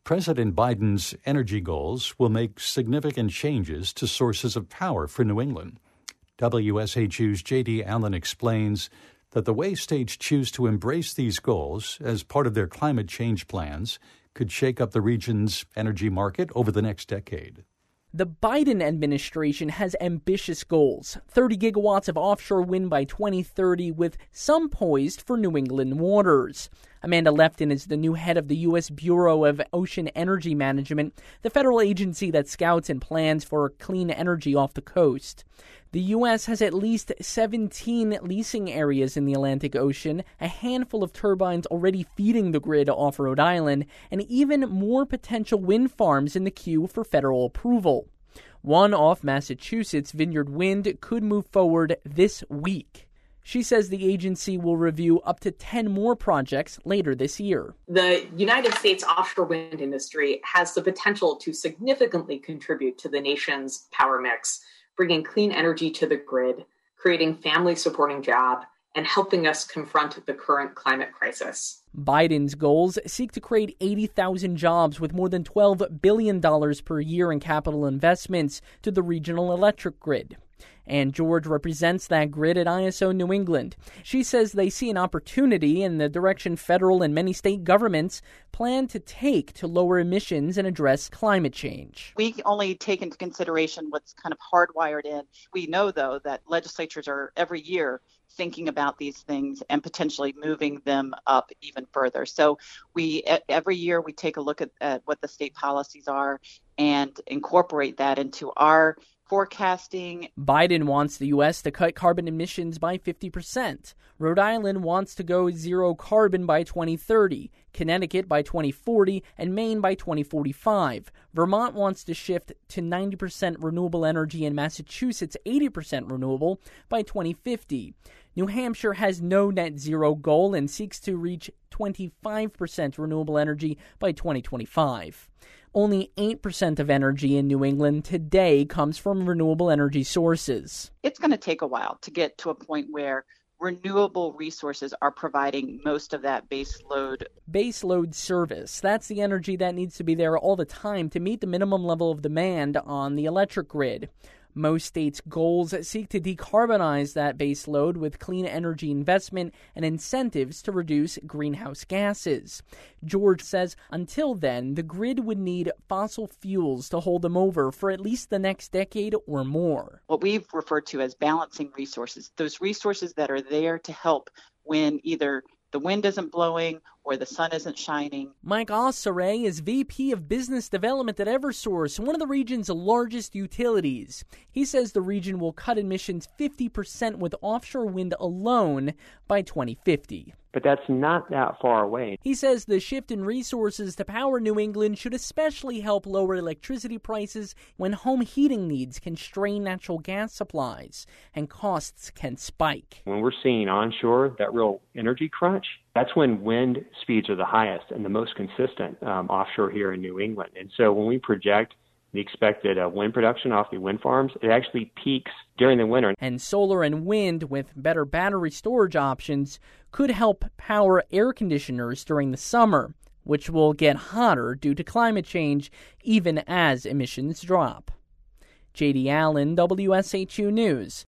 President Biden's energy goals will make significant changes to sources of power for New England. WSHU's J.D. Allen explains that the way states choose to embrace these goals as part of their climate change plans could shake up the region's energy market over the next decade. The Biden administration has ambitious goals, 30 gigawatts of offshore wind by 2030, with some poised for New England waters. Amanda Lefton is the new head of the U.S. Bureau of Ocean Energy Management, the federal agency that scouts and plans for clean energy off the coast. The U.S. has at least 17 leasing areas in the Atlantic Ocean, a handful of turbines already feeding the grid off Rhode Island, and even more potential wind farms in the queue for federal approval. One off Massachusetts, Vineyard Wind, could move forward this week. She says the agency will review up to 10 more projects later this year. The United States offshore wind industry has the potential to significantly contribute to the nation's power mix, bringing clean energy to the grid, creating family-supporting jobs, and helping us confront the current climate crisis. Biden's goals seek to create 80,000 jobs with more than $12 billion per year in capital investments to the regional electric grid. Ann George represents that grid at ISO New England. She says they see an opportunity in the direction federal and many state governments plan to take to lower emissions and address climate change. We only take into consideration what's kind of hardwired in. We know, though, that legislatures are every year thinking about these things and potentially moving them up even further. So every year we take a look at what the state policies are and incorporate that into our forecasting. Biden wants the U.S. to cut carbon emissions by 50%. Rhode Island wants to go zero carbon by 2030, Connecticut by 2040, and Maine by 2045. Vermont wants to shift to 90% renewable energy and Massachusetts 80% renewable by 2050. New Hampshire has no net zero goal and seeks to reach 25% renewable energy by 2025. Only 8% of energy in New England today comes from renewable energy sources. It's going to take a while to get to a point where renewable resources are providing most of that base load service. That's the energy that needs to be there all the time to meet the minimum level of demand on the electric grid. Most states' goals seek to decarbonize that base load with clean energy investment and incentives to reduce greenhouse gases. George says until then, the grid would need fossil fuels to hold them over for at least the next decade or more. What we've referred to as balancing resources, those resources that are there to help when either the wind isn't blowing or the sun isn't shining. Mike Ossaray is VP of Business Development at Eversource, one of the region's largest utilities. He says the region will cut emissions 50% with offshore wind alone by 2050. But that's not that far away. He says the shift in resources to power New England should especially help lower electricity prices when home heating needs can strain natural gas supplies and costs can spike. When we're seeing onshore that real energy crunch, that's when wind speeds are the highest and the most consistent offshore here in New England. And so when we project the expected wind production off the wind farms, it actually peaks during the winter. And solar and wind with better battery storage options could help power air conditioners during the summer, which will get hotter due to climate change even as emissions drop. J.D. Allen, WSHU News.